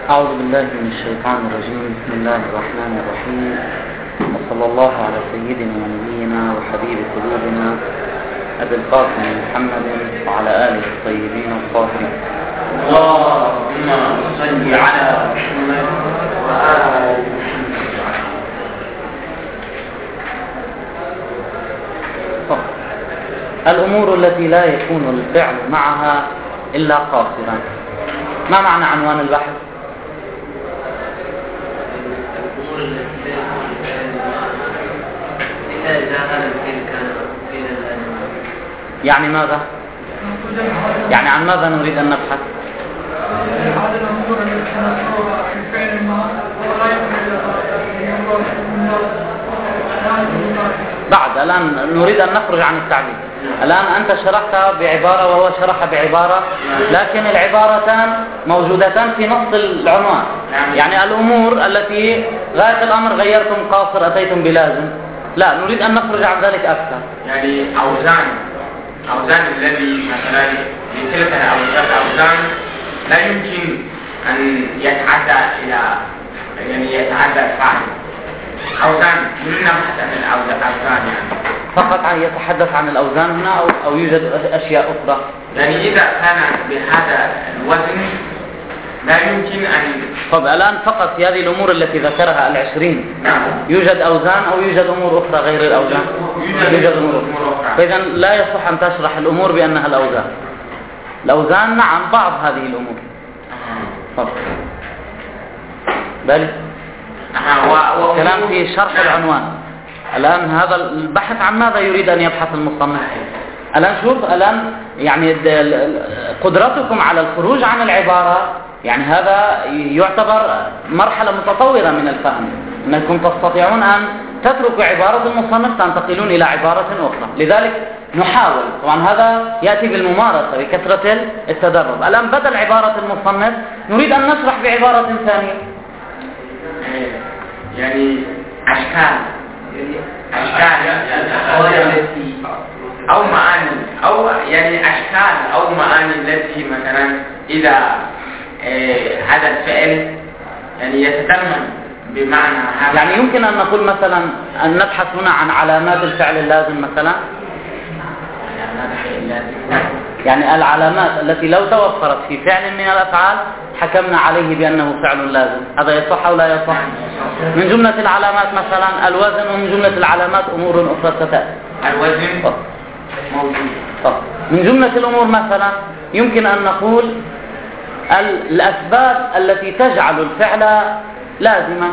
أعوذ بالله من الشيطان الرجيم. بسم الله الرحمن الرحيم، وصلى الله على سيدنا ونبينا وحبيب قلوبنا أبي القاسم محمد وعلى آله الطيبين الطاهرين. اللهم صل على محمد وآل محمد. الأمور التي لا يكون الفعل معها إلا قاصرا. ما معنى عنوان البحث؟ الأمور التي لا يكون الفعل معها إلا إذا هذا الفعل كان فعلا لازما. يعني ماذا؟ يعني عن ماذا نريد أن نبحث؟ هذه الأمور التي نذكرها في فعل ما ولا بعد الآن نريد أن نخرج عن التعليم. الآن أنت شرحت بعبارة وهو شرح بعبارة، لكن العبارتان موجودتان في نص العنوان. يعني الأمور التي غاية الأمر غيرتم قاصر أتيتم بلازم. لا، نريد أن نخرج عن ذلك أكثر. يعني أوزان الذي مثلا لتلك الأوزان لا يمكن أن يتعدى إلى يتعدى الفعل. أوزان نريد نبحث عن الأوزان يعني فقط يتحدث عن الأوزان هنا أو يوجد أشياء أخرى؟ يعني إذا كان بهذا الوزن لا يمكن أن. طب الآن فقط في هذه الأمور التي ذكرها 20 يوجد أوزان أو يوجد أمور أخرى غير الأوزان؟ يوجد أمور أخرى. فإذا لا يصح أن تشرح الأمور بأنها الأوزان. الأوزان نعم بعض هذه الأمور. طب بالي كلام في شرح العنوان. الآن هذا البحث عن ماذا يريد أن يبحث المصنف؟ الآن شوف، الآن يعني قدرتكم على الخروج عن العبارة، يعني هذا يعتبر مرحلة متطورة من الفهم، أنكم تستطيعون أن تتركوا عبارة المصنف تنتقلون إلى عبارة أخرى. لذلك نحاول، طبعا هذا يأتي بالممارسة بكثرة التدرب. الآن بدل عبارة المصنف نريد أن نشرح بعبارة ثانية، يعني أشكال أو معاني، أو يعني أشكال أو معاني التي مثلا إذا هذا الفعل يعني يتضمن بمعنى هذا. يعني يمكن أن نقول مثلا أن نبحث هنا عن علامات الفعل اللازم مثلا. يعني العلامات التي لو توفرت في فعل من الأفعال حكمنا عليه بأنه فعل لازم. هذا يصح أو لا يصح؟ من جملة العلامات مثلا الوزن، ومن جملة العلامات أمور أخرى ستأتي. الوزن موجود. من جملة الأمور مثلا يمكن أن نقول الأسباب التي تجعل الفعل لازما،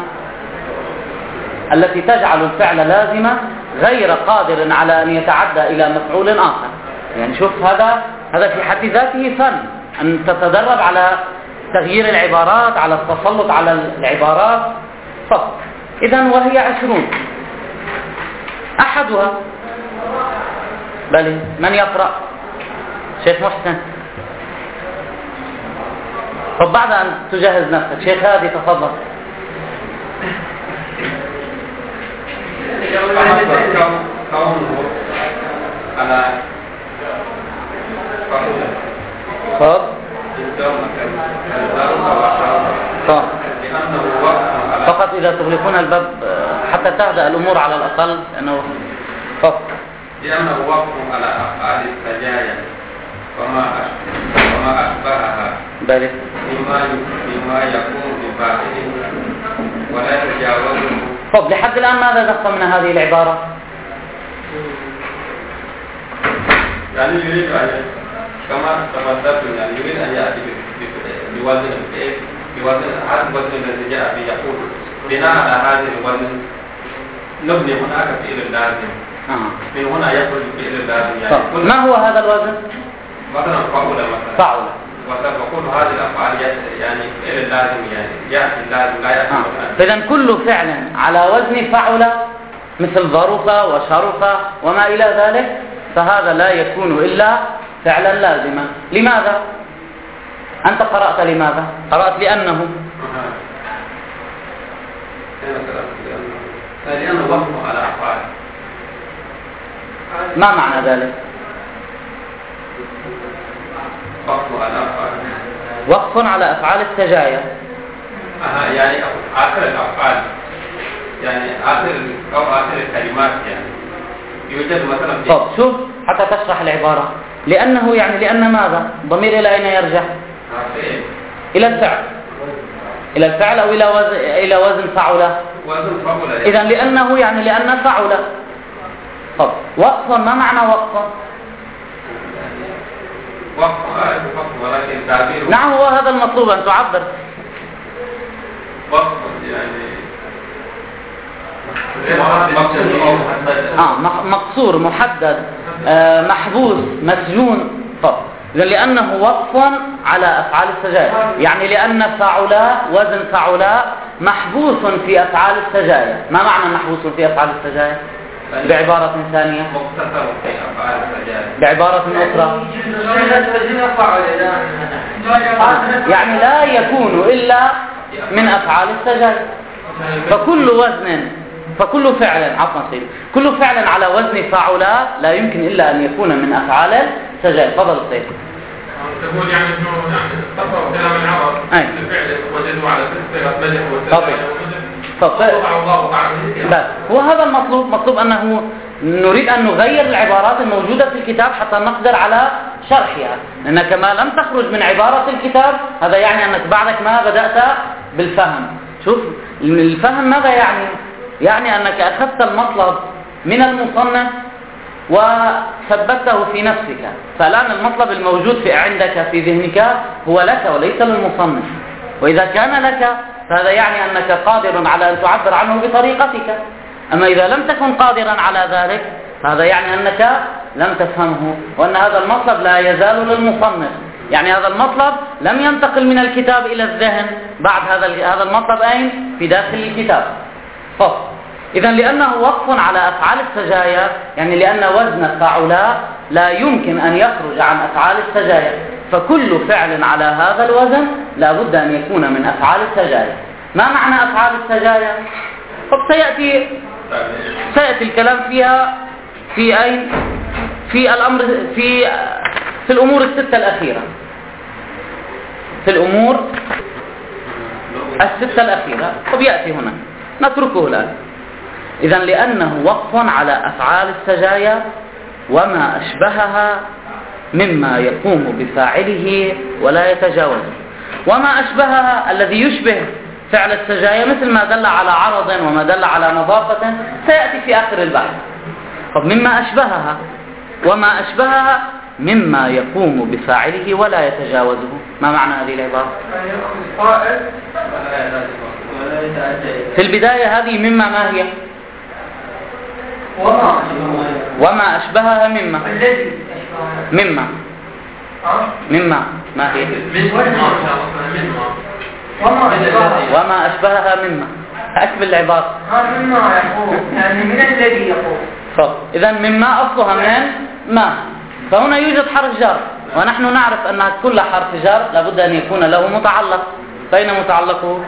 التي تجعل الفعل لازما غير قادر على أن يتعدى إلى مفعول آخر. يعني شوف، هذا في حد ذاته فن، أن تتدرب على تغيير العبارات، على التسلط على العبارات فقط. إذن وهي 20 أحدها. بل من يقرأ؟ شيخ محسن. طب بعد أن تجهز نفسك شيخ هادي تفضل. فقط إذا تغلقون الباب حتى تهدأ الأمور على الأقل، لأنه فقط لأنه وقف على أفعال السجايا وما أشبهها بما يكون بفاعله ولا يتجاوزه. طب لحد الآن ماذا تفهمنا هذه العبارة؟ يعني يريد أن كما تفضلت، يعني يريد أن يأتي بوزن هذا الوزن الذي جاء به، يقول بناء على هذا الوزن نبني هناك فعل لازم. من هنا يخرج فعل اللازم. يعني ما هو هذا الوزن؟ مثلا فعل وتقول هذه الأفعال يعني فعل اللازم، يعني يأتي اللازم لا يأتي. إذن كل فعل على وزن فعل مثل ظرف وشرف وما إلى ذلك فهذا لا يكون إلا فعلا لازما. لماذا؟ أنت قرأت لماذا؟ قرأت لأنه وقف على أفعال. ما معنى ذلك؟ وقف على أفعال وقف على أفعال السجايا. يعني آخر الأفعال يعني آخر الكلمات يعني يوجد مثلا طب شوف حتى تشرح العبارة. لأنه يعني لأن ماذا؟ ضمير إلى أين يرجع؟ إلى الفعل. إلى الفعل أو إلى وزن فعل. إذا لأنه يعني لأن فعل. طب وقفا، ما معنى وقفا؟ ولكن تعبير نعم، هو هذا المطلوب أن تعبر. وقف يعني مقصور، محدد، محبوس، مسجون. طب لأنه وقف على أفعال السجايا، يعني لأن فعلاء وزن فعلاء محبوس في أفعال السجايا. ما معنى محبوس في أفعال السجايا؟ بعبارة ثانية، مقتصر في أفعال السجايا. بعبارة أخرى يعني لا يكون إلا من أفعال السجايا. فكل فعل كل فعل على وزن فعلاء لا يمكن إلا أن يكون من أفعال السجايا. تفضل السيد. تقول يعني انه تقرأ كلام العرب الفعل وجدوا على صيغة مدح بس هو هذا المطلوب. مطلوب أنه نريد أن نغير العبارات الموجودة في الكتاب حتى نقدر على شرحها، لأنك ما لم تخرج من عبارة الكتاب هذا يعني أنك بعدك ما بدأت بالفهم. شوف الفهم ماذا يعني؟ يعني أنك أخذت المطلب من المصنف وثبته في نفسك. فالآن المطلب الموجود عندك في ذهنك هو لك وليس للمصنف، وإذا كان لك فهذا يعني أنك قادر على أن تعبر عنه بطريقتك. أما إذا لم تكن قادرا على ذلك هذا يعني أنك لم تفهمه، وأن هذا المطلب لا يزال للمصنف. يعني هذا المطلب لم ينتقل من الكتاب إلى الذهن بعد هذا المطلب أين؟ في داخل الكتاب. إذن لأنه وقف على أفعال السجايا، يعني لأن وزن فعلاء لا يمكن أن يخرج عن أفعال السجايا، فكل فعل على هذا الوزن لا بد أن يكون من أفعال السجايا. ما معنى أفعال السجايا؟ سيأتي الكلام فيها في أين؟ في الأمر في الأمور الستة الأخيرة. في الأمور الستة الأخيرة وبيأتي هنا، نتركه الآن. إذن لأنه وقف على أفعال السجايا وما أشبهها مما يقوم بفاعله ولا يتجاوزه. وما أشبهها الذي يشبه فعل السجايا مثل ما دل على عرض وما دل على نظافة سيأتي في آخر البحث. طب مما أشبهها، وما أشبهها مما يقوم بفاعله ولا يتجاوزه. ما معنى هذه العبارة؟ في البداية هذه مما ما هي؟ وما أشبهها مما ما هي؟ وما أشبهها مما. أكمل العبارة. مما يقول يعني من الذي يقول. إذا مما أصلها من ما، فهنا يوجد حرف جر، ونحن نعرف أن كل حرف جر لابد أن يكون له متعلق. فأين متعلقه؟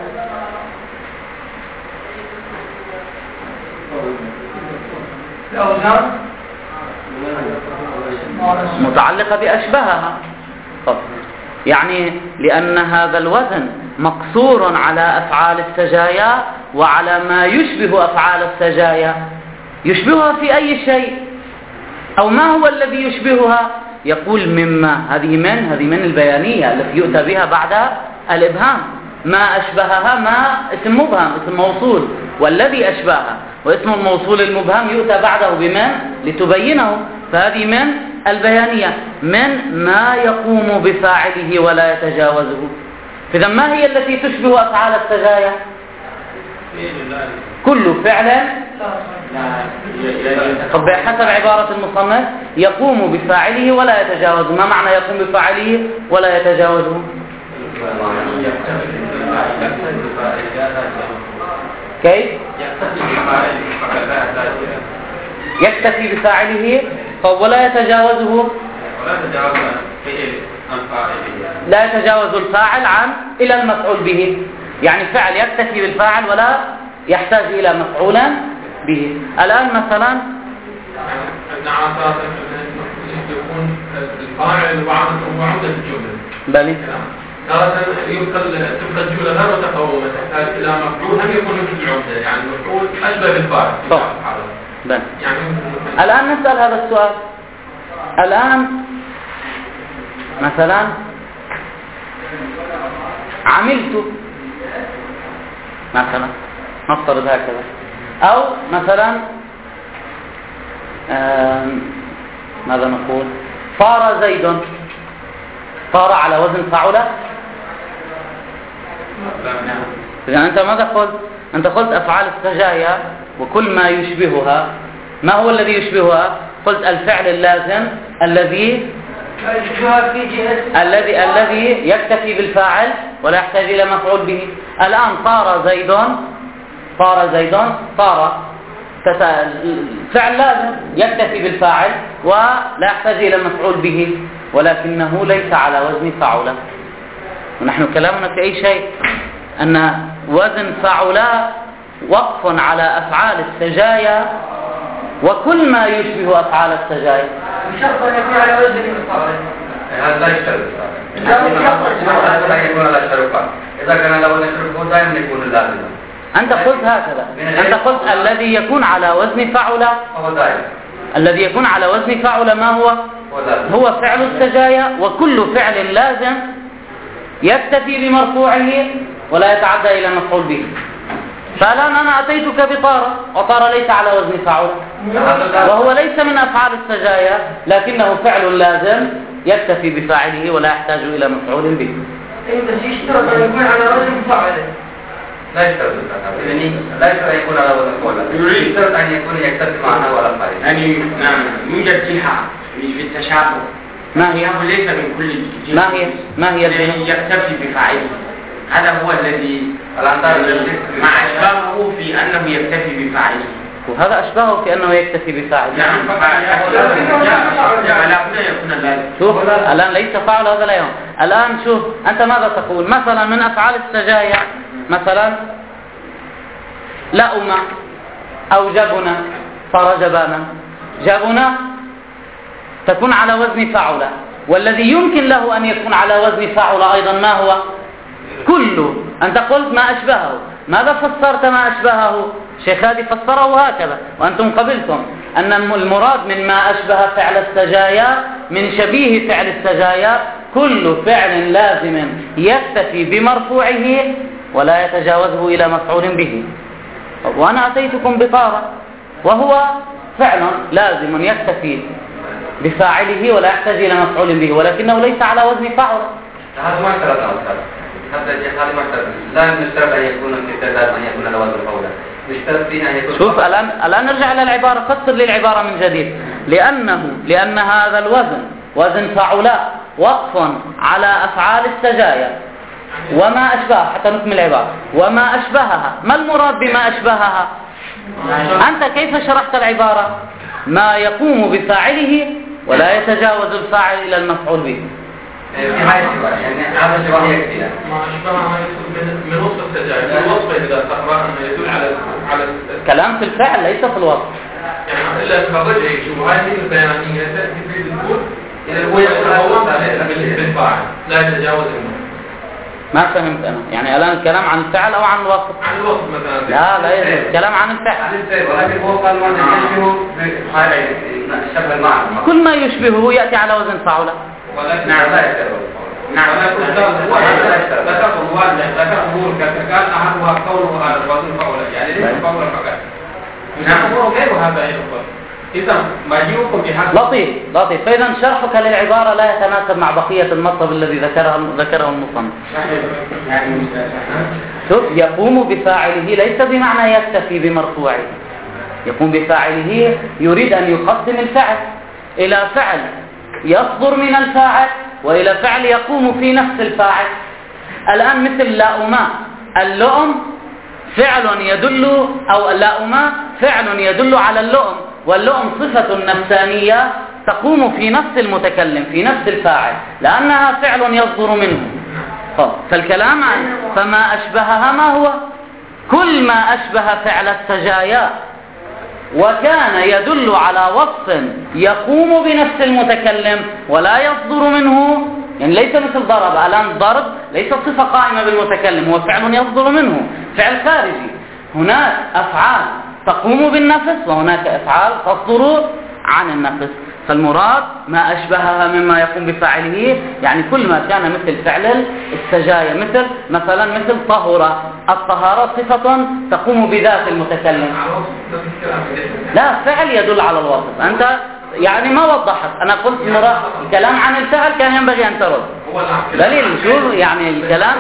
متعلقة بأشبهها. يعني لأن هذا الوزن مقصور على أفعال السجايا وعلى ما يشبه أفعال السجايا. يشبهها في أي شيء؟ أو ما هو الذي يشبهها؟ يقول مما. هذه من البيانية التي يؤتى بها بعد الإبهام. ما أشبهها ما اسم مبهم، اسم موصول، والذي أشبهها واسم الموصول المبهم يؤتى بعده بمن لتبينه. فهذه من البيانية، من ما يقوم بفاعله ولا يتجاوزه. إذا ما هي التي تشبه أفعال السجايا؟ كل فعل طب حسب عبارة المصنف يقوم بفاعله ولا يتجاوزه. ما معنى يقوم بفاعله ولا يتجاوزه؟ كيف؟ يكتفي بفاعله ولا يتجاوزه. لا يتجاوز الفاعل عن إلى المفعول به. يعني فعل يكتفي بالفاعل ولا يحتاج إلى مفعولا به. الآن مثلا يكون الفاعل وعودة الجملة. بلي تارة تبقى الجملة غير متقومة تحتاج إلى مفعول هم يكون مثل العمدة، يعني مفعول أشبه بالفاعل. يعني الآن نسأل هذا السؤال. الآن مثلا عملت مثلا، نفترض هكذا، أو مثلا ماذا نقول؟ صار زيد. صار على وزن فعل. إذا أنت ماذا قلت؟ أنت قلت أفعال السجايا وكل ما يشبهها. ما هو الذي يشبهها؟ قلت الفعل اللازم الذي يكتفي بالفاعل ولا يحتاج إلى مفعول به. الآن صار زيد فعل لازم يكتفي بالفاعل ولا يحتاج إلى مفعول به، ولكنه ليس على وزن فعل. ونحن كلامنا في أي شيء أن وزن فعل وقف على أفعال السجايا وكل ما يشبه أفعال السجايا. بشرط أن يكون على وزن فعل. هذا لا يشترط. إذا كان على وزن فعل دائما يكون اللازم. أنت قلت هكذا، أنت قلت الذي يكون على وزن فعل. الذي يكون على وزن فعل ما هو؟ هو فعل السجايا، وكل فعل لازم يكتفي بمرفوعه ولا يتعدى إلى مفعول به. فالآن أنا أتيتك بطارة، وطارة ليس على وزن فعل وهو ليس من أفعال السجايا، لكنه فعل لازم يكتفي بفاعله ولا يحتاج إلى مفعول به. بس يشترط أن يكون على وزن فعل. لا يشترط أن يكون على وزن فعل، يشترط أن يكون يكتفي معناه ولا فاعل. يعني نعم يوجد جهة في التشابه. ما هي؟ ليس من كل جهة. ما هي الذي يكتفي بفاعله؟ هذا هو الذي مع أشباهه في أنه يكتفي بفاعله. وهذا أشبهه في أنه يكتفي بفاعله. نعم فلا بد يكون اللازم. شوف الآن ليس فاعل هذا لا يوم. الآن شوف أنت ماذا تقول؟ مثلا من أفعال السجايا مثلا لأم أو جبنا، صار جبانا. جبنا تكون على وزن فعل، والذي يمكن له أن يكون على وزن فعل أيضا ما هو؟ كله. أنت قلت ما أشبهه. ماذا فسرت ما أشبهه؟ شيخ هادي فسره هكذا وأنتم قبلتم أن المراد من ما أشبه فعل السجايا من شبيه فعل السجايا كل فعل لازم يكتفي بمرفوعه ولا يتجاوزه إلى مفعول به. وأنا أتيتكم بطارة وهو فعل لازم يكتفي بفاعله ولا يحتاج إلى مفعول به، ولكنه ليس على وزن فعل. هذا ما اشترط هذا ما اشترط. لا نشترط أن يكون الكتاب لازم أن يكون على وزن فعل. نشترط فينا أن يكون. شوف الآن نرجع إلى العبارة، فسر لي العبارة من جديد. لأن هذا الوزن وزن فعلاء وقف على أفعال السجايا وما أشبه، حتى نكمل العبارة، وما أشبهها. ما المراد بما أشبهها؟ أنت كيف شرحت العبارة؟ ما يقوم بفاعله ولا يتجاوز الفاعل إلى المفعول به. يعني هذا شبه يكفي. ما أشبهها من وصف السجايا، الوصف إذا تقرأ أنه يدل على كلام في الفعل ليس في الوصف. يعني إلا تخرج شو هذه البيانية تأتي في الدخول إذا هو يتجاوز بالفاعل لا يتجاوز المفعول. ما فهمت أنا، يعني الآن الكلام عن الفعل أو عن الوصف؟ عن الوصف مثلا. لا يجوز كلام عن الفعل. ولكن هو قال ما يشبه شبه المعنى. كل ما يشبهه يأتي على وزن فعل. ولكن نعم لا يشترط. نعم ولكن هو ذكر الواجه ذكر أمور كان أحدها قوله على الوزن فعل، يعني ليس فعل فقط. نعم هو غير هذا أيضا. إذا مجيئكم بهذا لطيف. فإذا شرحك للعبارة لا يتناسب مع بقية المطلب الذي ذكره المصنف. شوف يقوم بفاعله ليس بمعنى يكتفي بمرفوعه. يقوم بفاعله يريد أن يقدم الفعل إلى فعل يصدر من الفاعل وإلى فعل يقوم في نفس الفاعل. الآن مثل لاؤما، اللؤم فعل يدل أو لاؤما فعل يدل على اللؤم، واللؤم صفة نفسانية تقوم في نفس المتكلم في نفس الفاعل لأنها فعل يصدر منه. فالكلام عن فما أشبهها ما هو؟ كل ما أشبه فعل السجايا وكان يدل على وصف يقوم بنفس المتكلم ولا يصدر منه، يعني ليس مثل ضرب. الآن ضرب ليس صفة قائمة بالمتكلم، هو فعل يصدر منه، فعل خارجي. هناك أفعال تقوم بالنفس وهناك أفعال تصدر عن النفس، فالمراد ما أشبهها مما يقوم بفاعله، يعني كل ما كان مثل فعل السجايا، مثل طهر. الطهارة صفة تقوم بذات المتكلم، لا فعل يدل على الوصف. أنت يعني ما وضحت، أنا قلت الكلام عن الفعل كان ينبغي أن ترد دليل. شو يعني الكلام؟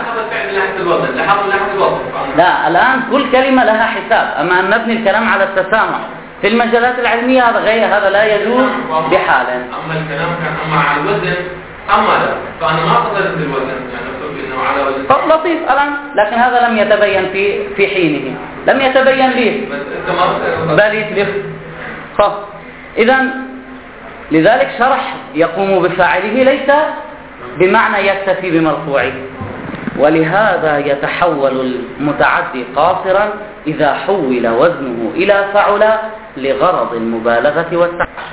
لا، الآن كل كلمة لها حساب، أما أن نبني الكلام على التسامح في المجالات العلمية هذا لا يجوز بحال. أما الكلام كان على الوزن لا، فأنا ما قدرت الوزن، يعني أقول إنه على وزن لطيف الآن، لكن هذا لم يتبين في حينه، لم يتبين لي بل إذا لذلك شرح يقوم بفاعله ليس بمعنى يكتفي بمرفوعه. ولهذا يتحول المتعدي قاصرا إذا حول وزنه إلى فعل لغرض المبالغة والتعجب.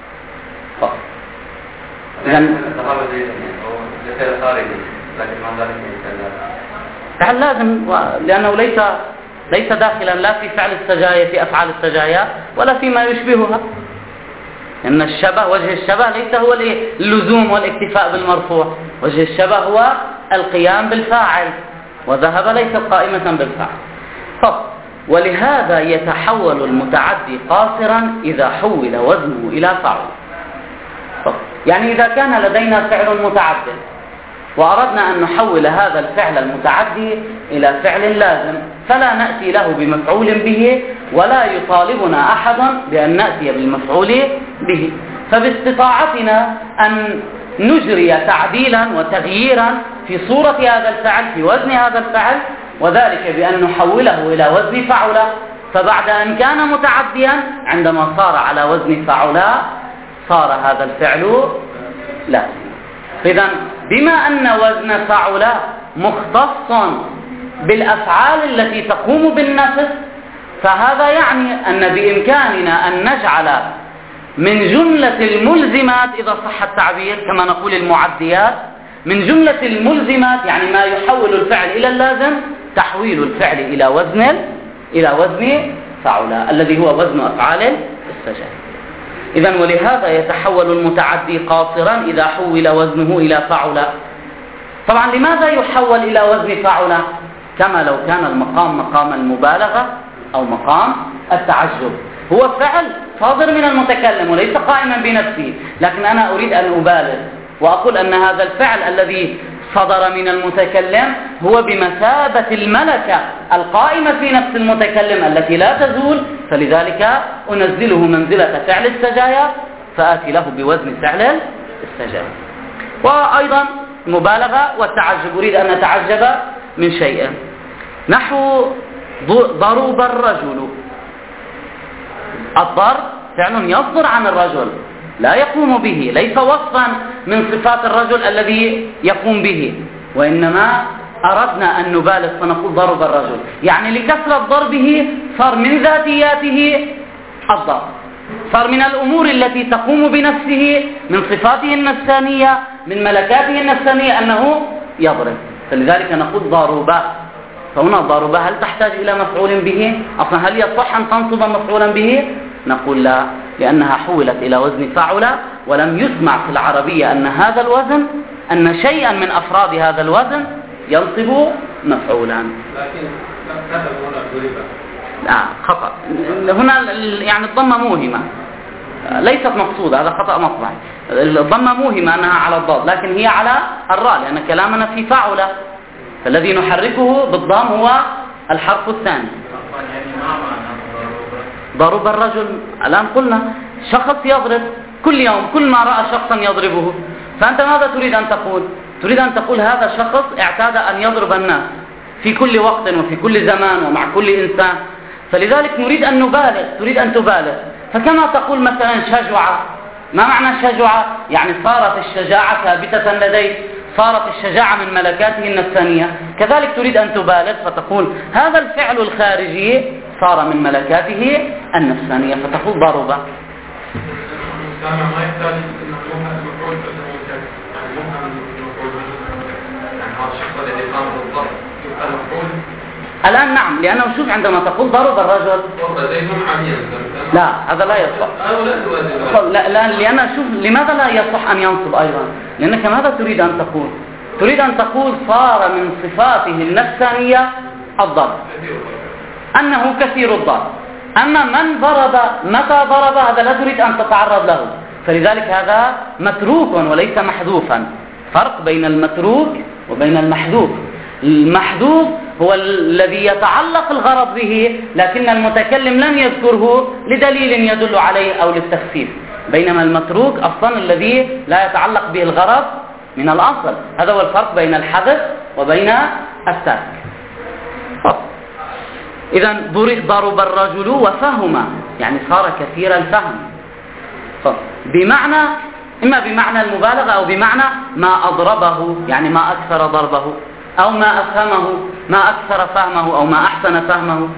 فعل لازم، لأنه ليس داخلا لا في فعل السجايا، في أفعال السجايا، ولا فيما يشبهها. إن الشبه، وجه الشبه ليس هو اللزوم والاكتفاء بالمرفوع، وجه الشبه هو القيام بالفاعل، وذهب ليس قائمة بالفاعل. ولهذا يتحول المتعدي قاصرا إذا حول وزنه إلى فعل. يعني إذا كان لدينا فعل متعدي وأردنا أن نحول هذا الفعل المتعدي إلى فعل لازم، فلا نأتي له بمفعول به، ولا يطالبنا أحد بأن نأتي بالمفعول به. فباستطاعتنا أن نجري تعديلا وتغييرا في صورة هذا الفعل، في وزن هذا الفعل، وذلك بأن نحوله إلى وزن فعل. فبعد أن كان متعديا، عندما صار على وزن فعل صار هذا الفعل لازم. إذن بما أن وزن فعل مختص بالأفعال التي تقوم بالنفس، فهذا يعني أن بإمكاننا أن نجعل من جملة الملزمات، إذا صح التعبير كما نقول المعديات، من جملة الملزمات يعني ما يحول الفعل إلى اللازم، تحويل الفعل إلى وزن فعل الذي هو وزن أفعال السجايا. إذن ولهذا يتحول المتعدي قاصرا إذا حول وزنه إلى فعل. طبعا لماذا يحول إلى وزن فعل؟ كما لو كان المقام مقام المبالغة أو مقام التعجب. هو فعل صادر من المتكلم وليس قائما بنفسه، لكن أنا أريد أن أبالغ وأقول أن هذا الفعل الذي صدر من المتكلم هو بمثابة الملكة القائمة في نفس المتكلم التي لا تزول، فلذلك أنزله منزلة فعل السجايا فآتي له بوزن فعل السجايا. وأيضا مبالغة والتعجب، أريد أن أتعجب من شيء، نحو ضرب الرجل. الضرب فعل يصدر عن الرجل لا يقوم به، ليس وصفا من صفات الرجل الذي يقوم به، وإنما أردنا أن نبالغ فنقول ضرب الرجل، يعني لكثرة ضربه صار من ذاتياته الضرب، صار من الأمور التي تقوم بنفسه، من صفاته النفسانية، من ملكاته النفسانية أنه يضرب، فلذلك نقول ضربة. فهنا ضربة هل تحتاج إلى مفعول به؟ أصلا هل يصح أن تنصب مفعولا به؟ نقول لا، لأنها حولت إلى وزن فعل، ولم يسمع في العربية أن هذا الوزن، أن شيئا من أفراد هذا الوزن ينصب مفعولا. لكن كتب هنا ضربة. لا خطأ، هنا يعني الضمة موهمة ليست مقصودة، هذا خطأ مطبعي. الضمة موهمة أنها على الضاد، لكن هي على الراء، لأن كلامنا في فعل، فالذي نحركه بالضم هو الحرف الثاني. ضرب الرجل، الآن قلنا شخص يضرب كل يوم، كل ما رأى شخصا يضربه، فأنت ماذا تريد أن تقول؟ تريد أن تقول هذا شخص اعتاد أن يضرب الناس في كل وقت وفي كل زمان ومع كل إنسان، فلذلك نريد أن نبالغ، تريد أن تبالغ، فكما تقول مثلا شجعة. ما معنى شجعة؟ يعني صارت الشجاعة ثابتة لديه، صارت الشجاعة من ملكاته النفسانية. كذلك تريد أن تبالغ فتقول هذا الفعل الخارجي صار من ملكاته النفسانية، فتقول ضربة. الآن نعم، لأنه شوف عندما تقول ضرب الرجل لا هذا لا يصح. لا لأن شوف لماذا لا يصح أن ينصب أيضا؟ لأنك ماذا تريد أن تقول؟ تريد أن تقول صار من صفاته النفسانية الضرب، أنه كثير الضرب. أما من ضرب متى ضرب هذا لا تريد أن تتعرض له، فلذلك هذا متروك وليس محذوفا. فرق بين المتروك وبين المحذوف. المحذوف هو الذي يتعلق الغرض به لكن المتكلم لم يذكره لدليل يدل عليه أو للتخفيف، بينما المتروك أصلا الذي لا يتعلق به الغرض من الأصل. هذا هو الفرق بين الحذف وبين الترك. إذا ضرب الرجل وفهم، يعني صار كثير الفهم، بمعنى إما بمعنى المبالغة أو بمعنى ما أضربه، يعني ما أكثر ضربه، أو ما أفهمه، ما أكثر فهمه، أو ما أحسن فهمه.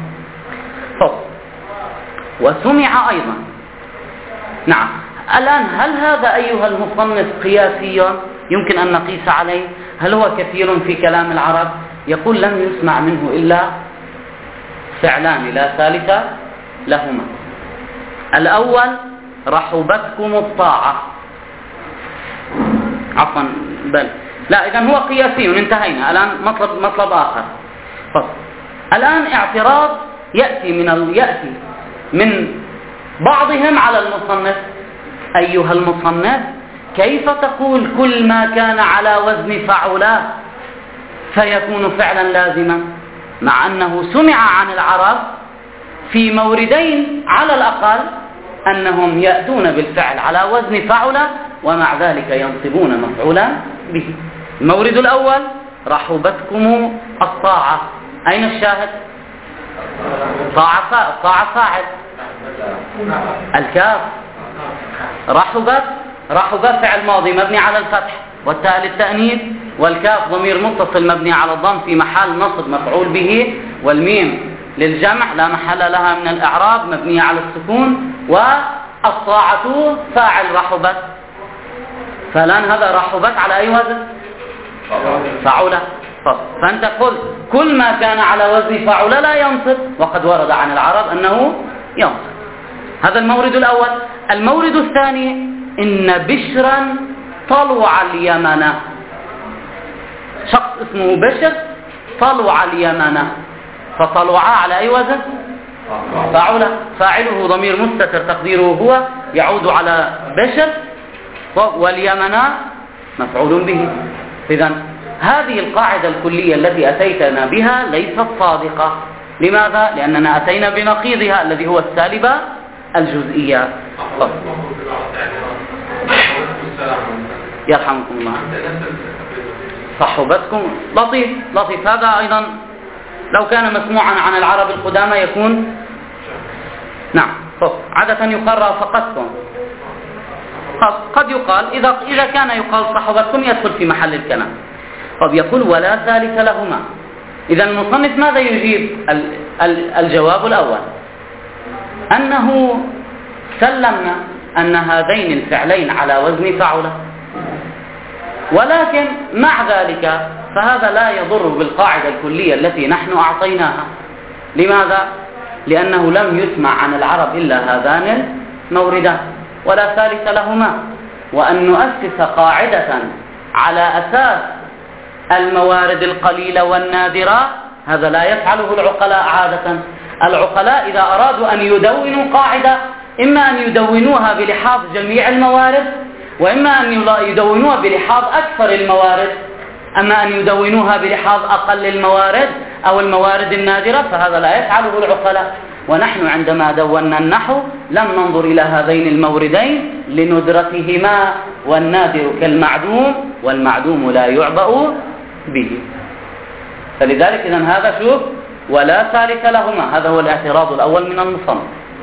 وسمع أيضا. نعم، الآن هل هذا أيها المصنف قياسي يمكن أن نقيس عليه؟ هل هو كثير في كلام العرب؟ يقول لم يسمع منه إلا فعلان لا ثالث لهما. الأول رحبتكم الطاعة، عفوا بل لا، إذن هو قياسي، انتهينا. الآن مطلب آخر. الآن اعتراض يأتي من بعضهم على المصنف. أيها المصنف، كيف تقول كل ما كان على وزن فعلا فيكون فعلا لازما، مع أنه سمع عن العرب في موردين على الأقل أنهم يأتون بالفعل على وزن فعلا ومع ذلك ينصبون مفعولا به. المورد الأول رحبتكم الطاعة، أين الشاهد؟ طاعة فاعل، الكاف. رحب فعل ماضي مبني على الفتح والتاء للتأنيث، والكاف ضمير متصل مبني على الضم في محل نصب مفعول به، والميم للجمع لا محل لها من الإعراب مبنية على السكون، والطاعة فاعل رحبت. فالآن هذا رحبت على أي وزن؟ فعولة. فأنت قلت كل ما كان على وزن فعولة لا ينصب، وقد ورد عن العرب أنه ينصب. هذا المورد الأول. المورد الثاني إن بشرا طلع اليمن، شخص اسمه بشر طلع اليمن، فطلع على أي وزن؟ فعولة، فاعله ضمير مستتر تقديره هو يعود على بشر، واليمن مفعول به. إذن هذه القاعدة الكلية التي أتيتنا بها ليست صادقة. لماذا؟ لأننا أتينا بنقيضها الذي هو السالبة الجزئية. يرحمكم الله. صحبتكم لطيف. هذا أيضا لو كان مسموعا عن العرب القدامى يكون نعم. عادة يقال رافقتكم، قد يقال إذا كان يقال صحبتكم يدخل في محل الكلام. يقول ولا ثالث لهما. إذا المصنف ماذا يجيب؟ الجواب الأول أنه سلمنا أن هذين الفعلين على وزن فعلة، ولكن مع ذلك فهذا لا يضر بالقاعدة الكلية التي نحن أعطيناها. لماذا؟ لأنه لم يسمع عن العرب إلا هذان الموردان ولا ثالث لهما. وأن نؤسس قاعدة على أساس الموارد القليلة والنادرة هذا لا يفعله العقلاء عادة. العقلاء إذا أرادوا أن يدونوا قاعدة إما أن يدونوها بلحاظ جميع الموارد، وإما أن يدونوها بلحاظ أكثر الموارد. أما أن يدونوها بلحاظ أقل الموارد أو الموارد النادرة فهذا لا يفعله العقلاء. ونحن عندما دونا النحو لم ننظر إلى هذين الموردين لندرتهما، والنادر كالمعدوم والمعدوم لا يعبأ به. فلذلك إذن هذا شوف ولا ثالث لهما، هذا هو الاعتراض الأول من المصنف.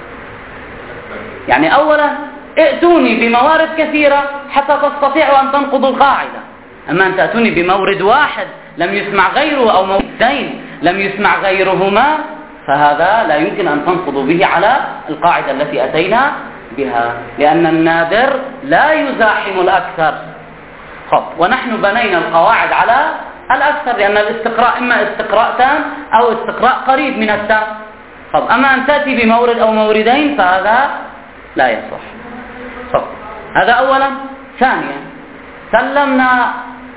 يعني أولا ائتوني بموارد كثيرة حتى تستطيعوا أن تنقضوا القاعدة. أما أن تأتوني بمورد واحد لم يسمع غيره أو موردين لم يسمع غيرهما فهذا لا يمكن أن تنقضوا به على القاعدة التي أتينا بها، لأن النادر لا يزاحم الأكثر. ونحن بنينا القواعد على الأكثر، لأن الاستقراء إما استقراء تام أو استقراء قريب من التام. طب أما أن تأتي بمورد أو موردين فهذا لا يصح. طب هذا أولا. ثانيا سلمنا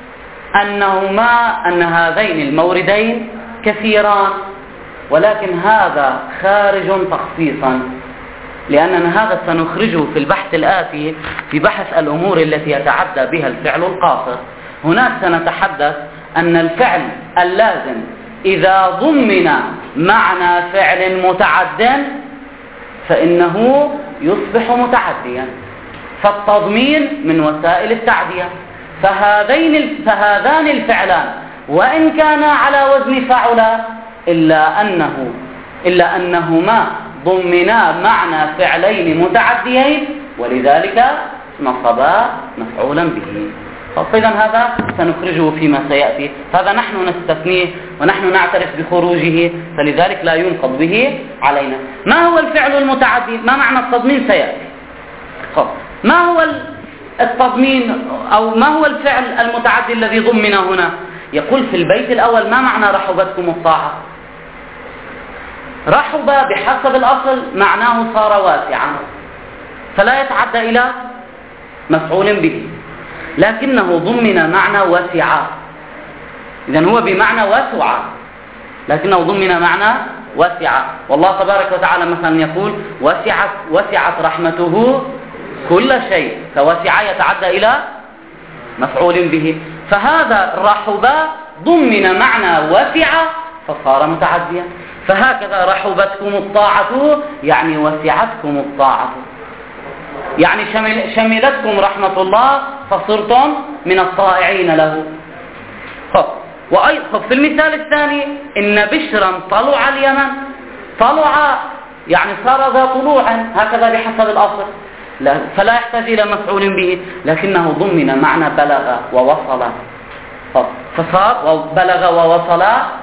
أن هذين الموردين كثيران، ولكن هذا خارج تخصيصا، لأننا هذا سنخرجه في البحث الآتي في بحث الأمور التي يتعدى بها الفعل القاصر. هناك سنتحدث أن الفعل اللازم إذا ضمن معنى فعل متعد فإنه يصبح متعديا، فالتضمين من وسائل التعدية. فهذان الفعلان وإن كانا على وزن فعلا إلا أنهما ضمنا معنى فعلين متعديين، ولذلك نصبا مفعولا به. فإذا هذا سنخرجه فيما سيأتي، هذا نحن نستثنيه ونحن نعترف بخروجه، فلذلك لا ينقض به علينا. ما هو الفعل المتعدي؟ ما معنى التضمين؟ سيأتي. ما هو التضمين أو ما هو الفعل المتعدي الذي ضمن هنا؟ يقول في البيت الأول: ما معنى رحبتكم الطاعة؟ رحب بحسب الأصل معناه صار واسعا، فلا يتعدى إلى مفعول به، لكنه ضمن معنى وسع. إذن هو بمعنى وسع، لكنه ضمن معنى وسع. والله تبارك وتعالى مثلا يقول: وسعت رحمته كل شيء، فوسع يتعدى إلى مفعول به. فهذا رحب ضمن معنى وسع فصار متعديا. فهكذا رحبتكم الطاعة يعني وسعتكم الطاعة، يعني شملتكم رحمة الله فصرتم من الطائعين له. في المثال الثاني: إن بشرا طلع اليمن. طلع يعني صار ذا طلوع، هكذا بحسب الأصل، فلا يحتاج إلى مفعول به، لكنه ضمن معنى بلغ ووصل، فصار بلغ ووصل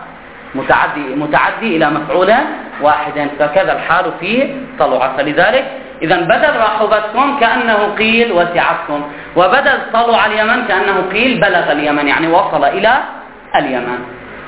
متعدي إلى مفعول واحد. فكذا الحال في طلع. فلذلك إذا بدل رحبتكم كأنه قيل وسعتكم، وبدل طلع اليمن كأنه قيل بلغ اليمن، يعني وصل إلى اليمن.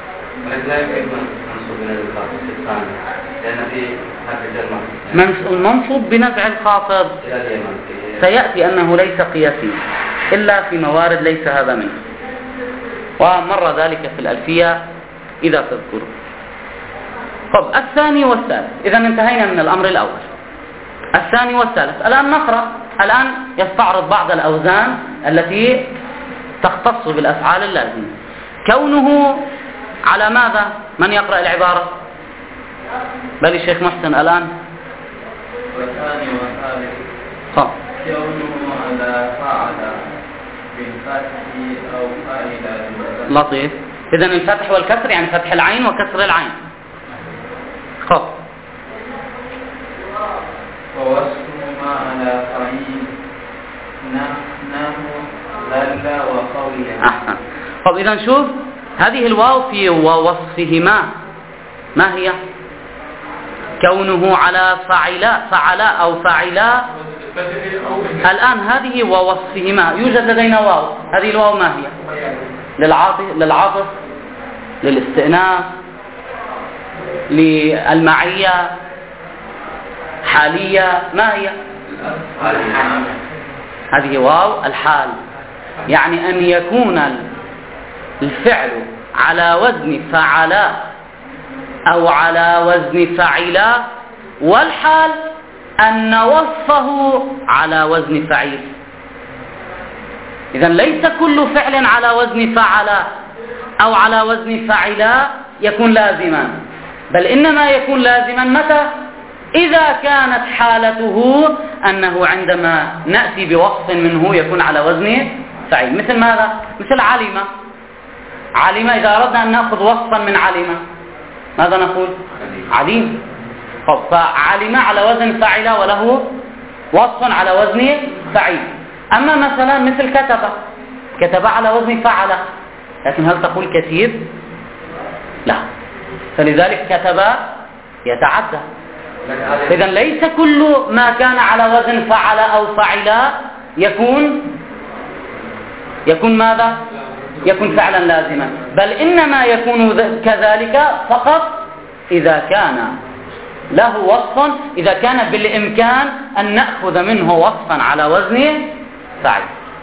المنصوب بنزع الخافض سيأتي أنه ليس قياسي إلا في موارد ليس هذا منه، ومر ذلك في الألفية إذا تذكروا. طب الثاني والثالث، إذا انتهينا من الأمر الأول. الثاني والثالث الآن نقرأ. الآن يستعرض بعض الأوزان التي تختص بالأفعال اللازمة. كونه على ماذا؟ من يقرأ العبارة؟ بل الشيخ محسن الآن. والثاني والثالث كونه على فعل بالفتح أو فاعل. لطيف. إذن الفتح والكسر يعني فتح العين وكسر العين. ووصفهما على فعيل نحو ذل وقوله. أحسن. طب إذن شوف هذه الواو في ووصفهما ما هي؟ كونه على فعل أو فعلا. الآن هذه ووصفهما يوجد لدينا واو، هذه الواو ما هي؟ للعاطف، للاستئناف، للمعية، حالية، ما هي؟ هذه واو الحال، يعني أن يكون الفعل على وزن فعلا أو على وزن فعلا، والحال أن وصفه على وزن فعيل. إذن ليس كل فعل على وزن فعلا أو على وزن فعلا يكون لازما، بل إنما يكون لازما متى؟ إذا كانت حالته أنه عندما نأتي بوصف منه يكون على وزن فعيل. مثل ماذا؟ مثل علم. علم إذا أردنا أن نأخذ وصفا من علم ماذا نقول؟ عليم. فعلم على وزن فعل وله وصف على وزن فعيل. أما مثلا مثل كتب على وزن فعل، لكن هل تقول كتيب؟ لا. فلذلك كتب يتعدى. إذا ليس كل ما كان على وزن فعل أو فعل يكون ماذا؟ يكون فعلا لازما، بل إنما يكون كذلك فقط إذا كان له وصف، إذا كان بالإمكان أن نأخذ منه وصفا على وزن فاعل.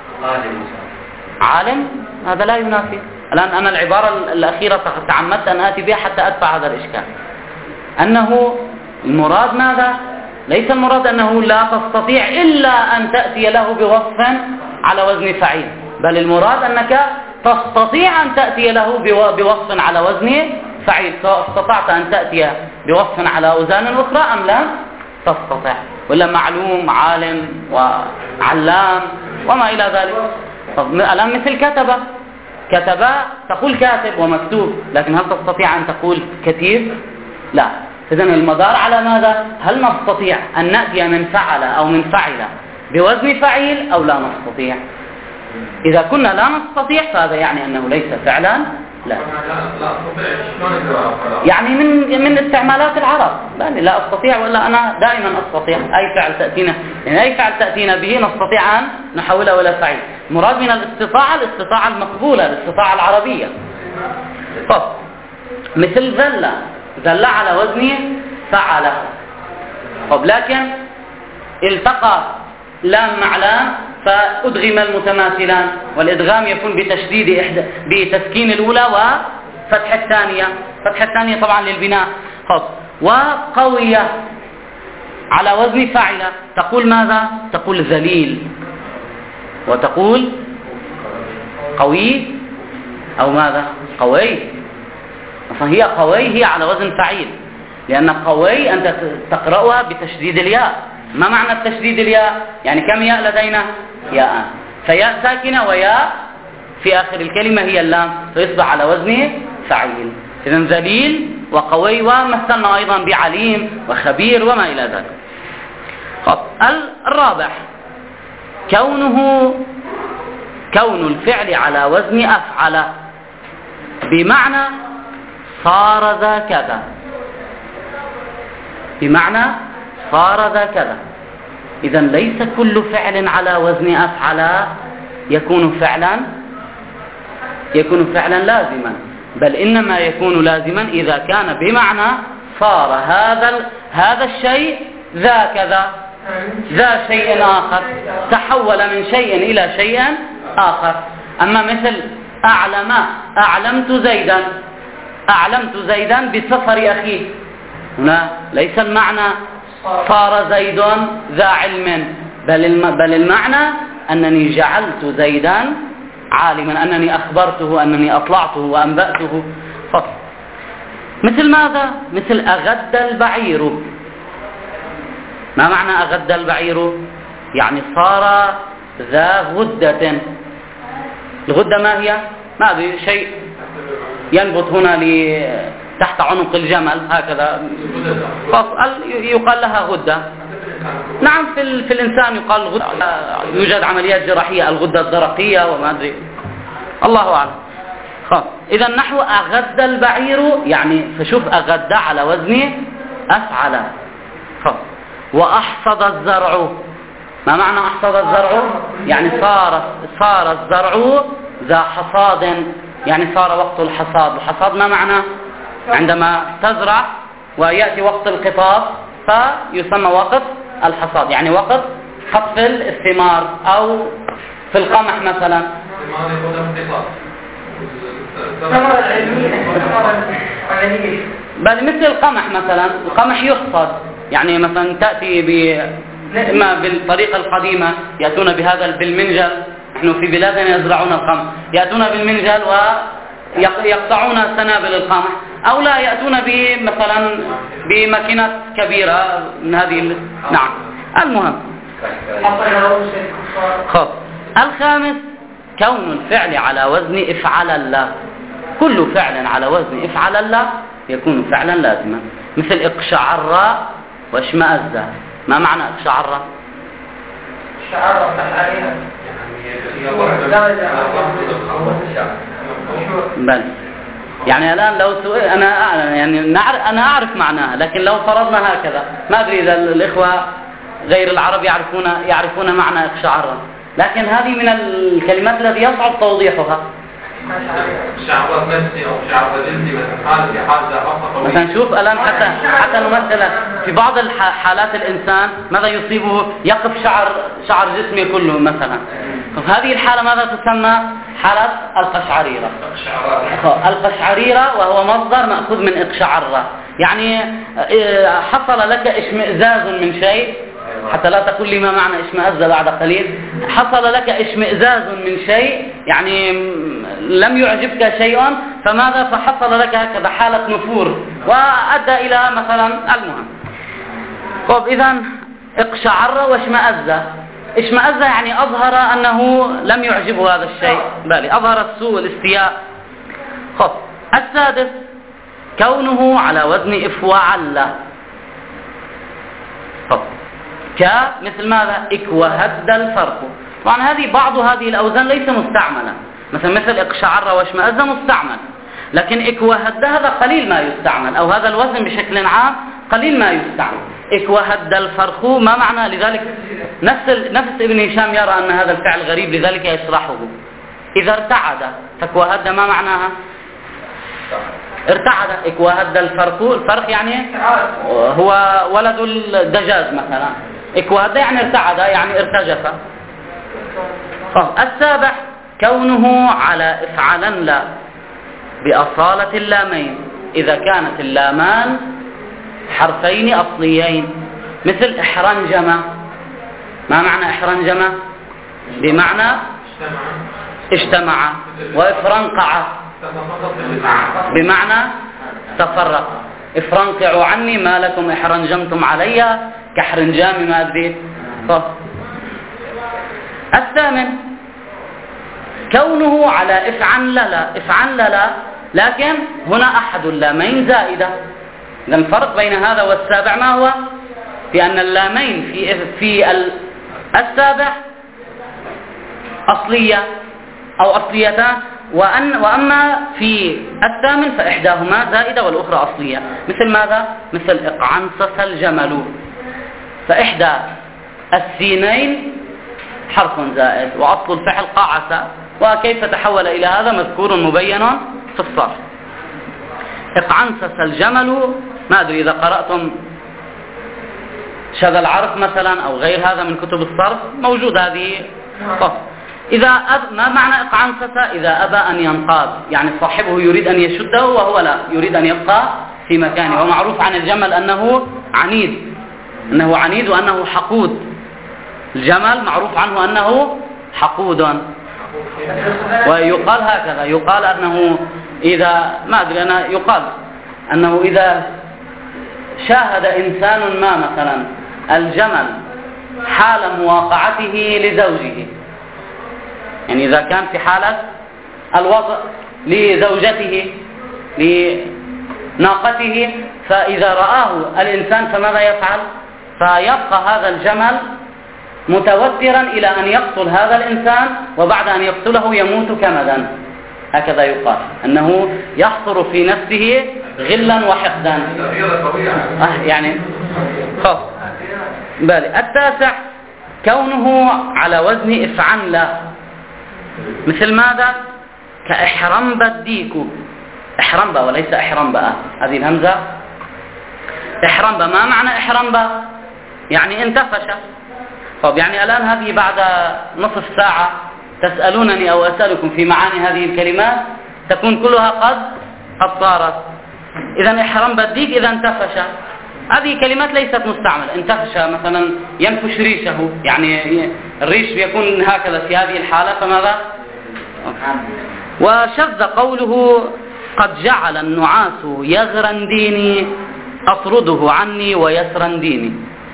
عالم هذا لا ينافي. الآن أنا العبارة الأخيرة تعمدت أن آتي بها حتى أدفع هذا الإشكال، أنه المراد ماذا؟ ليس المراد أنه لا تستطيع إلا أن تأتي له بوصف على وزن فعيل، بل المراد أنك تستطيع أن تأتي له بوصف على وزن فعيل، سواء استطعت أن تأتي بوصف على أوزان أخرى أم لا تستطيع، ولا معلوم عالم وعلام وما إلى ذلك. الآن مثل كتب تقول كاتب ومكتوب، لكن هل تستطيع أن تقول كتيب؟ لا. إذن المدار على ماذا؟ هل نستطيع أن نأتي من فعل أو من فعل بوزن فعيل أو لا نستطيع؟ إذا كنا لا نستطيع فهذا يعني أنه ليس فعلا لا، يعني من استعمالات العرب، لا أستطيع ولا أنا دائما أستطيع. أي فعل تأتينا، يعني أي فعل تأتينا به نستطيع أن نحوله إلى فعيل. مراد من الاستطاعة المقبولة، الاستطاعة العربية. طب مثل ذل على وزن فعل. طب لكن التقى لام مع لام فأدغم المتماثلان، والإدغام يكون بتسكين الأولى وفتح الثانية. فتح الثانية طبعا للبناء. وقوية على وزن فاعلة تقول ماذا؟ تقول ذليل، وتقول قوي أو ماذا؟ قوي. فهي قوي هي على وزن فعيل، لأن قوي أنت تقرأها بتشديد الياء. ما معنى التشديد الياء؟ يعني كم ياء لدينا؟ ياء، فياء ساكنة وياء في آخر الكلمة هي اللام، فيصبح على وزن فعيل. إذن ذليل وقوي، ومثلنا أيضا بعليم وخبير وما إلى ذلك. الرابع كون الفعل على وزن أفعل، بمعنى صار ذا كذا، بمعنى صار ذا كذا. إذن ليس كل فعل على وزن أفعل يكون فعلا لازما، بل إنما يكون لازما إذا كان بمعنى صار هذا الشيء ذا كذا، ذا شيء آخر، تحول من شيء إلى شيء آخر. أما مثل أعلمت زيدا بسفر أخيه، هنا ليس المعنى صار زيد ذا علم، بل المعنى أنني جعلت زيدا عالما، أنني أخبرته، أنني أطلعته وأنبأته. مثل ماذا؟ مثل أغد البعير. ما معنى أغد البعير؟ يعني صار ذا غدة. الغدة ما هي؟ ما هذه شيء ينبت هنا تحت عنق الجمل هكذا، يقال لها غدة. نعم، في الإنسان يقال غدة، يوجد عمليات جراحية الغدة الدرقية وما أدري، الله أعلم. إذا نحو أغد البعير، يعني فشوف أغد على وزن أفعل. وأحصد الزرع. ما معنى أحصد الزرع؟ يعني صار الزرع ذا حصاد، يعني صار وقت الحصاد. الحصاد ما معنى؟ عندما تزرع ويأتي وقت القطاف فيسمى وقت الحصاد، يعني وقت قطف الثمار، أو في القمح مثلا. بل مثل القمح مثلا، القمح يحصد، يعني مثلا تأتي إما بالطريقة القديمة يأتون بهذا بالمنجل، نحن في بلادنا يزرعون القمح، يأتون بالمنجل ويقطعون سنابل القمح، أو لا يأتون مثلا بماكينات كبيرة من هذه. نعم، المهم. الخامس كون الفعل على وزن افعل الله. كل فعل على وزن افعل الله يكون فعلا لازما، مثل اقشعر واشمأز. ما معنى اقشعر؟ بل يعني الآن لو أنا أعرف معناها، لكن لو فرضنا هكذا، ما أدري إذا الإخوة غير العرب يعرفون معنى اقشعر، لكن هذه من الكلمات التي يصعب توضيحها. شعر نفسي أو شعر جلدي مثلا في حالة رفقة مثلا شوف الآن حتى نمثل في بعض حالات الإنسان ماذا يصيبه؟ يقف شعر جسمه كله مثلا. ففي هذه الحالة ماذا تسمى؟ حالة القشعريرة. القشعريرة وهو مصدر مأخوذ من اقشعر، يعني حصل لك اشمئزاز من شيء، حتى لا تقول لي ما معنى اشمئز بعد قليل. حصل لك اشمئزاز من شيء، يعني لم يعجبك شيء، فماذا؟ فحصل لك هكذا حالة نفور وأدى إلى مثلا المهم. طب إذن اقشعر واشمئز. اشمئز يعني أظهر أنه لم يعجبه هذا الشيء، بل أظهر السوء والاستياء. خب السادس كونه على وزن افوعل. طب مثل ماذا؟ اكوهد الفرق. طبعا بعض هذه الأوزان ليس مستعملا، مثل اقشعر واشمئز مستعمل، لكن اكوهد هذا قليل ما يستعمل، أو هذا الوزن بشكل عام قليل ما يستعمل. اكوهد الفرق ما معنى؟ لذلك نفس ابن هشام يرى أن هذا الفعل غريب، لذلك يشرحه. إذا ارتعد فاكوهد ما معناها؟ ارتعد. اكوهد الفرق يعني هو ولد الدجاج مثلا. اكوهد يعني ارتعد، يعني ارتجف. السابع كونه على افعلا لا بأصالة اللامين، إذا كانت اللامان حرفين أصليين، مثل احرنجم. ما معنى احرنجم؟ بمعنى اجتمع. وافرنقع بمعنى تفرق. افرنقعوا عني ما لكم احرنجمتم علي كحرنجام ما أدري. الثامن كونه على افعل لا، لكن هنا أحد اللامين زائدة. إذن الفرق بين هذا والسابع ما هو؟ في أن اللامين في السابع أصلية أو أصليتان، وأما في الثامن فإحداهما زائدة والأخرى أصلية. مثل ماذا؟ مثل اقعنصص الجمل، فإحدى السينين حرف زائد، وأصل الفعل قاعس، وكيف تحول إلى هذا مذكور مبين في الصرف. اقعنصص الجمل، ما أدري إذا قرأتم شذا العرف مثلا أو غير هذا من كتب الصرف موجود هذه. ما معنى اقعنصص؟ إذا أبى أن ينقاد، يعني صاحبه يريد أن يشده وهو لا يريد أن يبقى في مكانه. ومعروف عن الجمل أنه عنيد وأنه حقود. الجمل معروف عنه أنه حقود، ويقال هكذا، يقال أنه إذا شاهد إنسان ما مثلا الجمل حال مواقعته لزوجه، يعني إذا كان في حالة الوضع لزوجته لناقته، فإذا رآه الإنسان فماذا يفعل؟ فيبقى هذا الجمل متوترا إلى أن يقتل هذا الإنسان، وبعد أن يقتله يموت كمدا. هكذا يقال أنه يحصر في نفسه غلا وحقدا. يعني التاسع كونه على وزن افعل، مثل ماذا؟ كإحرنب الديك. إحرنب وليس إحرنب، هذه الهمزة. إحرنب ما معنى إحرنب؟ يعني انتفش. يعني الآن هذه بعد نصف ساعة تسألونني أو أسألكم في معاني هذه الكلمات تكون كلها قد صارت. إذا إحرنب الديك إذا انتفش، هذه كلمات ليست مستعملة. انتفش مثلا ينفش ريشه، يعني الريش بيكون هكذا في هذه الحالة، فماذا؟ وشذ قوله قد جعل النعاس يغرنديني أطرده عني ويسرنديني.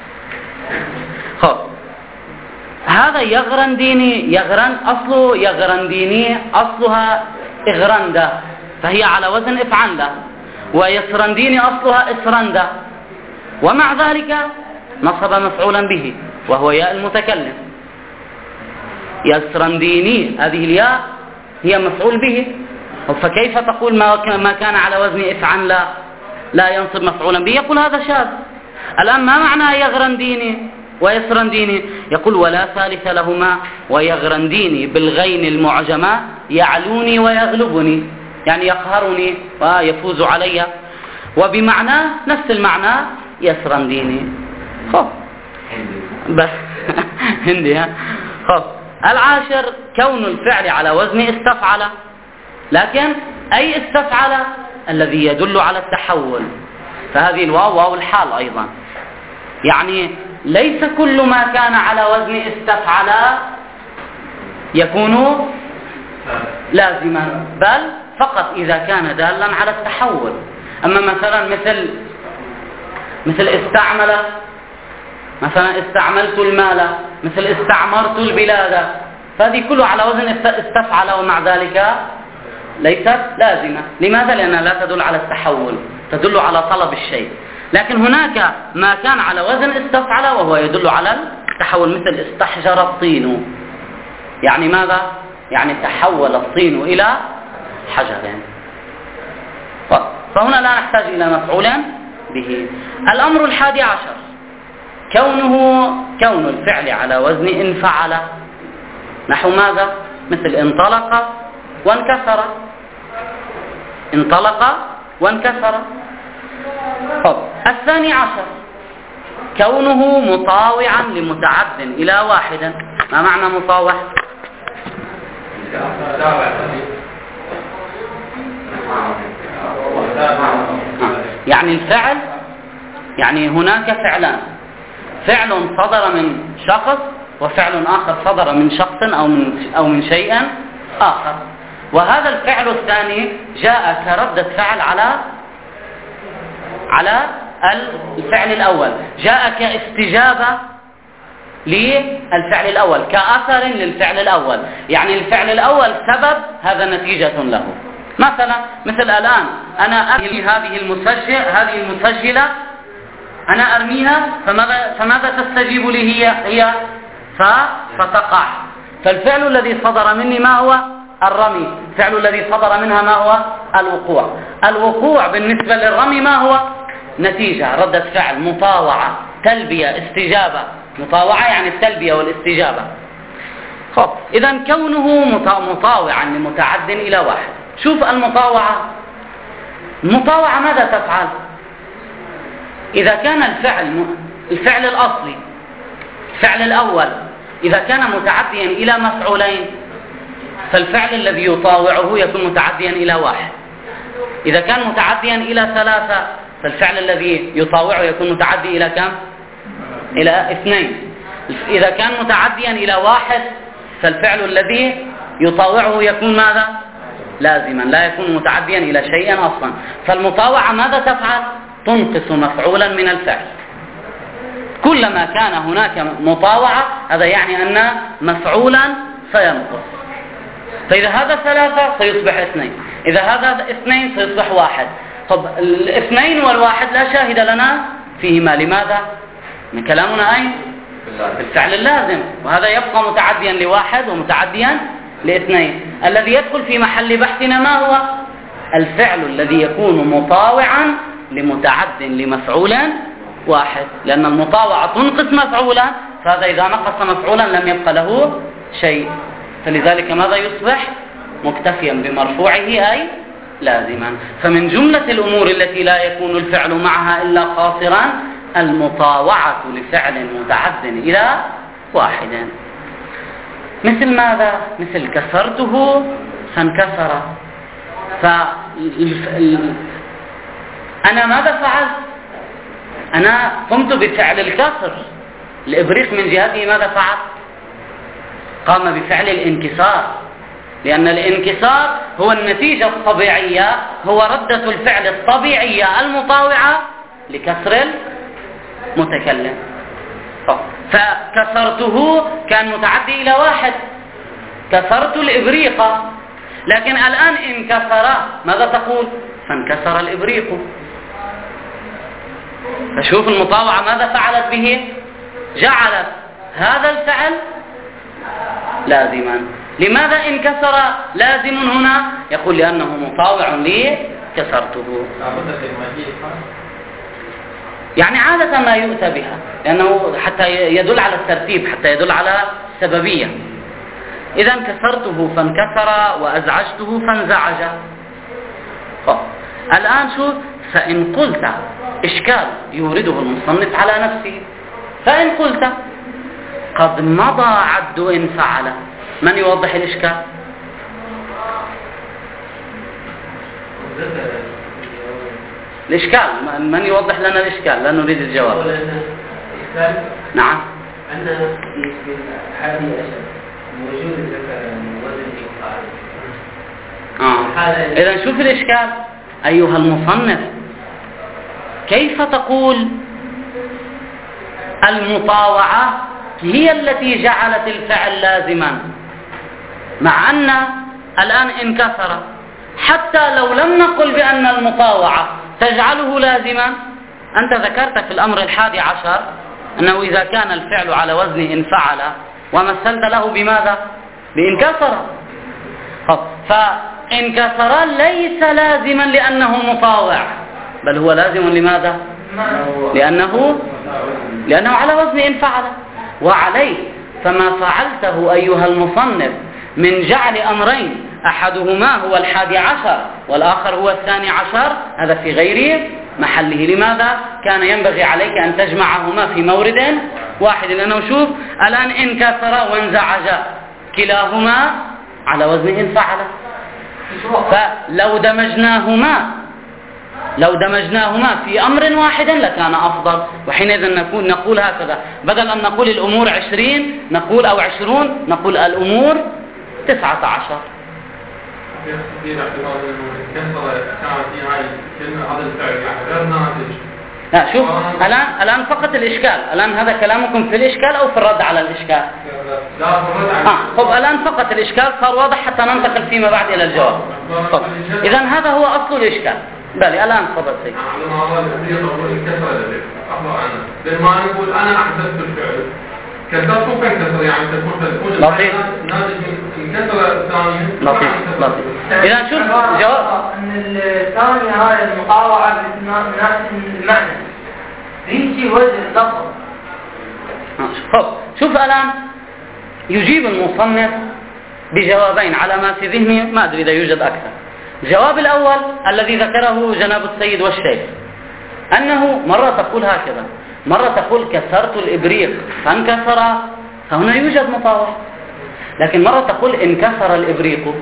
هذا يغرنديني، أصله يغرنديني أصلها إغرندة، فهي على وزن افعل. ويسرنديني أصلها إسرندة، ومع ذلك نصب مفعولا به وهو ياء المتكلم. يسرنديني هذه الياء هي مفعول به، فكيف تقول ما كان على وزن افعل لا ينصب مفعولا به؟ يقول هذا شاذ. الآن ما معنى يغرنديني ويسرنديني؟ يقول ولا ثالث لهما، ويغرنديني بالغين المعجمة يعلوني ويغلبني، يعني يقهرني ويفوز علي. وبمعنى نفس المعنى يسرن ديني. خب بس هندي ها. خب العاشر كون الفعل على وزن استفعل، لكن أي استفعل؟ الذي يدل على التحول، فهذه الواو واو الحال أيضا، يعني ليس كل ما كان على وزن استفعل يكون لازما، بل فقط إذا كان دالا على التحول. أما مثلا مثل استعمل، مثلا استعملت المال، مثل استعمرت البلاد، فهذه كلها على وزن استفعل ومع ذلك ليست لازمة. لماذا؟ لأنها لا تدل على التحول، تدل على طلب الشيء. لكن هناك ما كان على وزن استفعل وهو يدل على التحول، مثل استحجر الطين، يعني ماذا؟ يعني تحول الطين إلى حجر. فهنا لا نحتاج إلى مفعول به. الأمر 11 كون الفعل على وزن انفعل، نحو ماذا؟ مثل انطلق وانكسر، انطلق وانكسر. 12 كونه مطاوعا لمتعد إلى واحد. ما معنى مطاوع؟ يعني الفعل، يعني هناك فعلان، فعل صدر من شخص وفعل آخر صدر من شخص أو من شيء آخر، وهذا الفعل الثاني جاء كردة فعل على الفعل الأول، جاء كاستجابة للفعل الأول، كأثر للفعل الأول، يعني الفعل الأول سبب، هذا نتيجة له. مثلا مثل الآن أنا أرمي هذه المسجلة أنا أرميها، فماذا تستجيب لي هي فتقع. فالفعل الذي صدر مني ما هو؟ الرمي. الفعل الذي صدر منها ما هو؟ الوقوع. الوقوع بالنسبة للرمي ما هو؟ نتيجة، ردة فعل، مطاوعة، تلبية، استجابة. مطاوعة يعني التلبية والاستجابة. خب إذا كونه مطاوعا لمتعد إلى واحد. شوف المطاوعة ماذا تفعل؟ إذا كان الفعل الأصلي، الفعل الأول إذا كان متعديا إلى مفعولين، فالفعل الذي يطاوعه يكون متعديا إلى واحد. إذا كان متعديا إلى 3، فالفعل الذي يطاوعه يكون متعدي إلى كم؟ إلى 2. إذا كان متعديا إلى 1، فالفعل الذي يطاوعه يكون ماذا؟ لازما، لا يكون متعديا إلى شيء أصلا. فالمطاوعة ماذا تفعل؟ تنقص مفعولا من الفعل. كلما كان هناك مطاوعة هذا يعني أن مفعولا سينقص. فإذا هذا 3 سيصبح 2، إذا هذا 2 سيصبح 1. طب 2 و1 لا شاهد لنا فيهما، لماذا؟ من كلامنا أين؟ في الفعل اللازم، وهذا يبقى متعديا ل1 ومتعديا ل2. الذي يدخل في محل بحثنا ما هو؟ الفعل الذي يكون مطاوعا لمتعد لمفعول واحد، لأن المطاوعة تنقص مفعولا، فهذا إذا نقص مفعولا لم يبقى له شيء، فلذلك ماذا يصبح؟ مكتفيا بمرفوعه أي لازما. فمن جملة الأمور التي لا يكون الفعل معها إلا قاصرا المطاوعة لفعل متعد إلى واحد. مثل ماذا؟ مثل كسرته فانكسر. أنا ماذا فعلت؟ أنا قمت بفعل الكسر. الإبريق من جهته ماذا فعل؟ قام بفعل الانكسار، لأن الانكسار هو النتيجة الطبيعية، هو ردة الفعل الطبيعية المطاوعة لكسر المتكلم. فكسرته كان متعدي إلى 1، كسرت الإبريق. لكن الآن انكسر، ماذا تقول؟ فانكسر الإبريق. فشوف المطاوعة ماذا فعلت به؟ جعلت هذا الفعل لازما. لماذا انكسر لازم هنا؟ يقول لأنه مطاوع لي كسرته. يعني عادة ما يؤتى بها، لأنه حتى يدل على الترتيب، حتى يدل على سببية. إذا كسرته فانكسر وأزعجته فانزعج. الآن شو فإن قلت إشكال يورده المصنف على نفسه، فإن قلت قد مضى عد إن فعل، من يوضح الإشكال؟ الإشكال من يوضح لنا الإشكال؟ لا نريد الجواب. نعم. أن في هذه الأشياء موجود ذكر وزن إنفعال. إذا شوف الإشكال أيها المصنف، كيف تقول المطاوعة هي التي جعلت الفعل لازما مع أن الآن انكسر؟ حتى لو لم نقل بأن المطاوعة تجعله لازما، أنت ذكرت في الأمر 11 أنه إذا كان الفعل على وزن انفعل ومثلت له بماذا؟ بانكسر. فانكسر ليس لازما لأنه مطاوع، بل هو لازم لماذا؟ لأنه على وزن انفعل. وعليه فما فعلته أيها المصنف من جعل أمرين أحدهما هو 11 والآخر هو 12 هذا في غير محله. لماذا؟ كان ينبغي عليك أن تجمعهما في مورد واحد، لأنه شوف الآن انكسر وانزعج كلاهما على وزن انفعل. فلو دمجناهما في أمر واحد لكان أفضل، وحينئذ نقول هكذا بدل أن نقول الأمور 20 نقول أو 20 نقول الأمور 19. لا شوف الآن فقط الإشكال، الآن هذا كلامكم في الإشكال أو في الرد على الإشكال؟ طب الآن فقط الإشكال صار واضح حتى ننتقل فيما بعد إلى الجواب. إذا هذا هو أصل الإشكال. بلي الآن تفضل سيدي. لما نقول أنا أحدثت الفعل كسرته كسر يعني تكون لطيف. انكسر ثانيا لطيف. إذا شوف جواب أن الثانية هاي المطاوعة بنفس المعنى يمشي وزن لفظ. شوف الآن يجيب المصنف بجوابين على ما في ذهني، ما أدري إذا يوجد أكثر. الجواب الأول الذي ذكره جناب السيد والشيخ أنه مرة تقول هكذا، مرة تقول كسرت الإبريق فانكسر، فهنا يوجد مطاوعة. لكن مرة تقول انكسر الإبريق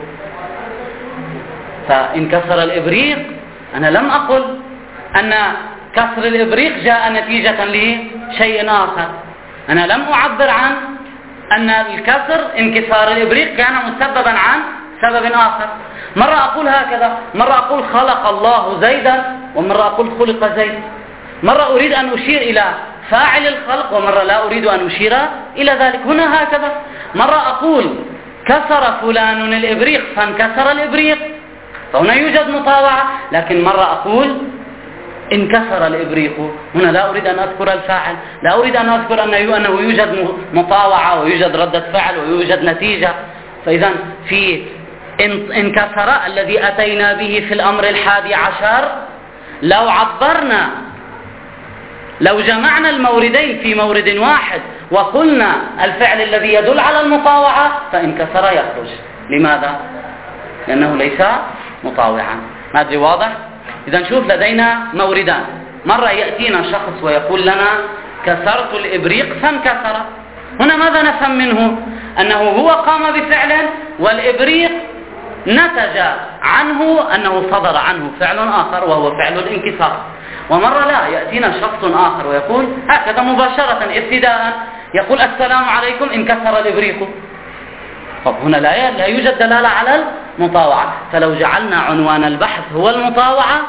فانكسر الإبريق، أنا لم أقل أن كسر الإبريق جاء نتيجة لشيء آخر، أنا لم أعبر عن أن الكسر انكسار الإبريق كان مسببا عن سبب آخر. مرة أقول هكذا، مرة أقول خلق الله زيدا، ومرة أقول خلق زيد. مرة أريد أن أشير إلى فاعل الخلق، ومرة لا أريد أن أشير إلى ذلك. هنا هكذا مرة أقول كسر فلان الإبريق فانكسر الإبريق، فهنا يوجد مطاوعة. لكن مرة أقول انكسر الإبريق، هنا لا أريد أن أذكر الفاعل، لا أريد أن أذكر أنه يوجد مطاوعة ويوجد ردة فعل ويوجد نتيجة. فإذا في انكسر الذي أتينا به في الأمر 11 لو عبرنا، لو جمعنا الموردين في مورد واحد وقلنا الفعل الذي يدل على المطاوعة فانكسر يخرج. لماذا؟ لأنه ليس مطاوعا. ما أدري واضح؟ إذا نشوف لدينا موردان، مرة يأتينا شخص ويقول لنا كسرت الإبريق فانكسر. هنا ماذا نفهم منه؟ أنه هو قام بفعل والإبريق نتج عنه أنه صدر عنه فعل آخر وهو فعل الانكسار. ومرة لا، يأتينا شخص آخر ويقول هكذا مباشرة ابتداء يقول السلام عليكم انكسر الإبريق. طب هنا لا يوجد دلالة على المطاوعة. فلو جعلنا عنوان البحث هو المطاوعة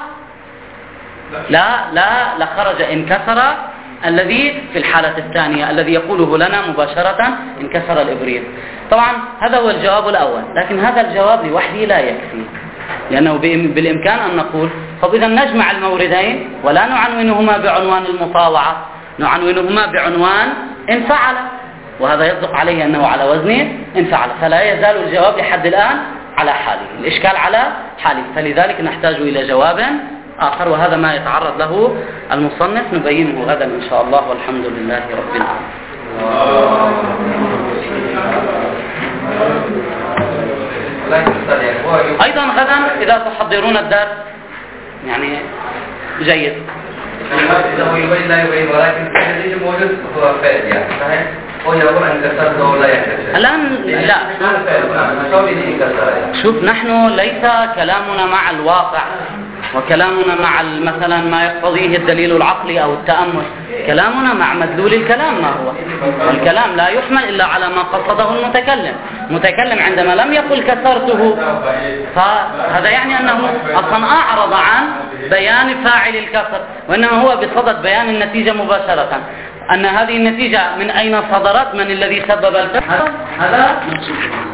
لخرج انكسر الذي في الحالة الثانية الذي يقوله لنا مباشرة انكسر الإبريق. طبعا هذا هو الجواب الأول، لكن هذا الجواب لوحده لا يكفي، لأنه بالإمكان أن نقول طب إذا نجمع الموردين ولا نعنونهما بعنوان المطاوعة، نعنونهما بعنوان انفعل، وهذا يصدق عليه أنه على وزن انفعل. فلا يزال الجواب لحد الآن على حاله، الإشكال على حاله، فلذلك نحتاج إلى جواب آخر، وهذا ما يتعرض له المصنف نبينه غدا إن شاء الله، والحمد لله رب العالمين. أيضا غدا إذا تحضرون الدرس يعني جيد. إذا يبين لا يبين ولكن الذي موجود هو فعل يعني صحيح. هو يقول أن كسرته ولا يكسر. الآن لا. شوف نحن ليس كلامنا مع الواقع وكلامنا مع مثلا ما يقتضيه الدليل العقلي أو التأمل، كلامنا مع مدلول الكلام. ما هو الكلام لا يحمل إلا على ما قصده المتكلم عندما لم يقل كسرته، فهذا يعني أنه أصلا أعرض عن بيان فاعل الكسر، وإنما هو بصدد بيان النتيجة مباشرة. أن هذه النتيجة من أين صدرت، من الذي سبب الكسر، هذا